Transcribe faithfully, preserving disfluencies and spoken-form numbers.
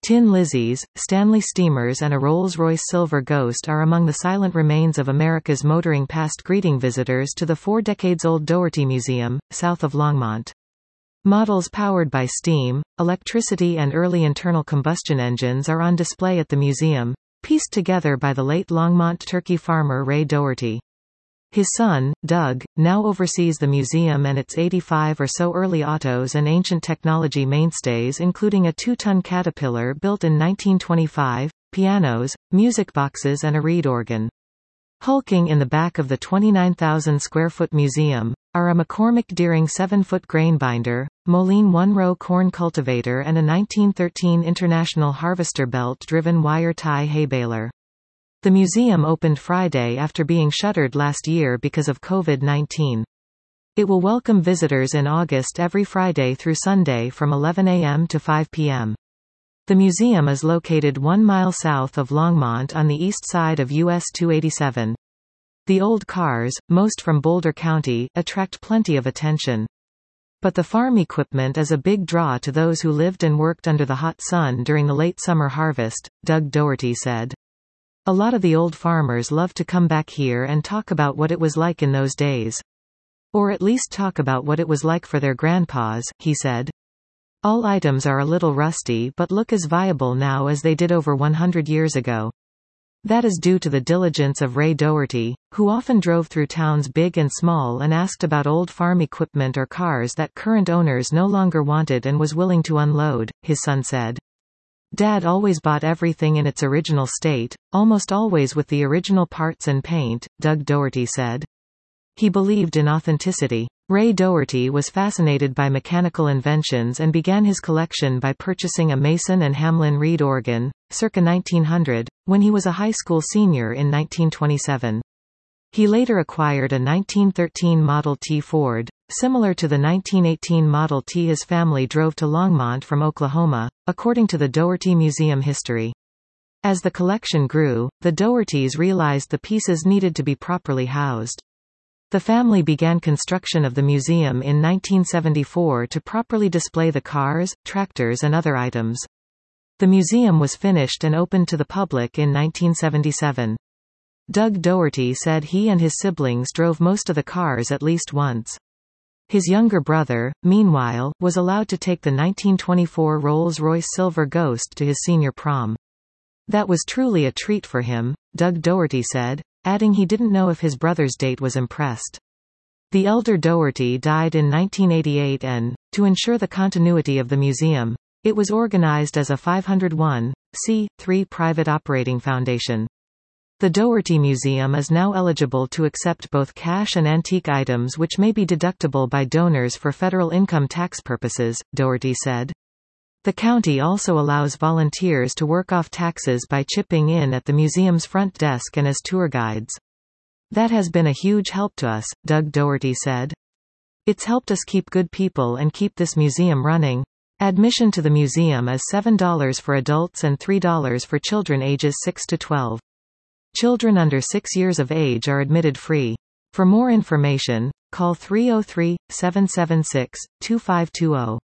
Tin Lizzies, Stanley Steamers and a Rolls-Royce Silver Ghost are among the silent remains of America's motoring past, greeting visitors to the four decades old Doherty Museum, south of Longmont. Models powered by steam, electricity and early internal combustion engines are on display at the museum, pieced together by the late Longmont turkey farmer Ray Doherty. His son, Doug, now oversees the museum and its eighty-five or so early autos and ancient technology mainstays, including a two-ton Caterpillar built in nineteen twenty-five, pianos, music boxes and a reed organ. Hulking in the back of the twenty-nine thousand square foot museum are a McCormick Deering seven foot grain binder, Moline one-row corn cultivator and a nineteen thirteen International Harvester belt-driven wire tie hay baler. The museum opened Friday after being shuttered last year because of COVID nineteen. It will welcome visitors in August every Friday through Sunday from eleven a m to five p m The museum is located one mile south of Longmont on the east side of U S two eighty-seven. The old cars, most from Boulder County, attract plenty of attention. But the farm equipment is a big draw to those who lived and worked under the hot sun during the late summer harvest, Doug Doherty said. A lot of the old farmers love to come back here and talk about what it was like in those days. Or at least talk about what it was like for their grandpas, he said. All items are a little rusty but look as viable now as they did over one hundred years ago. That is due to the diligence of Ray Doherty, who often drove through towns big and small and asked about old farm equipment or cars that current owners no longer wanted and was willing to unload, his son said. Dad always bought everything in its original state, almost always with the original parts and paint, Doug Doherty said. He believed in authenticity. Ray Doherty was fascinated by mechanical inventions and began his collection by purchasing a Mason and Hamlin reed organ, circa nineteen hundred, when he was a high school senior in nineteen twenty-seven. He later acquired a nineteen thirteen Model T Ford, similar to the nineteen eighteen Model T his family drove to Longmont from Oklahoma, according to the Doherty Museum history. As the collection grew, the Dohertys realized the pieces needed to be properly housed. The family began construction of the museum in nineteen seventy-four to properly display the cars, tractors and other items. The museum was finished and opened to the public in nineteen seventy-seven. Doug Doherty said he and his siblings drove most of the cars at least once. His younger brother, meanwhile, was allowed to take the nineteen twenty-four Rolls-Royce Silver Ghost to his senior prom. That was truly a treat for him, Doug Doherty said, adding he didn't know if his brother's date was impressed. The elder Doherty died in nineteen eighty-eight and, to ensure the continuity of the museum, it was organized as a five oh one c three private operating foundation. The Doherty Museum is now eligible to accept both cash and antique items which may be deductible by donors for federal income tax purposes, Doherty said. The county also allows volunteers to work off taxes by chipping in at the museum's front desk and as tour guides. That has been a huge help to us, Doug Doherty said. It's helped us keep good people and keep this museum running. Admission to the museum is seven dollars for adults and three dollars for children ages six to twelve. Children under six years of age are admitted free. For more information, call three oh three, seven seven six, two five two zero.